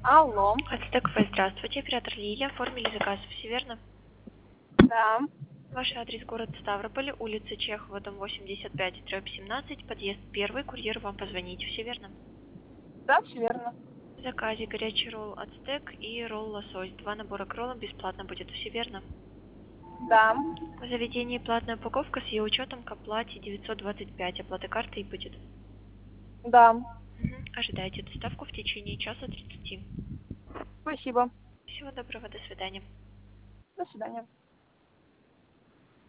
Алло. Ацтек Кафе, здравствуйте. Оператор Лилия. Оформили заказ, все верно? Да. Ваш адрес город Ставрополь, улица Чехова, дом 85/17, подъезд 1, курьер вам позвонить, все верно? Да, все верно. В заказе горячий ролл Ацтек и ролл лосось. 2 набора к роллам бесплатно будет, все верно? Да. В заведении платная упаковка с ее учетом к оплате 925, оплата картой будет. Да. Ожидайте доставку в течение часа 30. Спасибо. Всего доброго, до свидания. До свидания.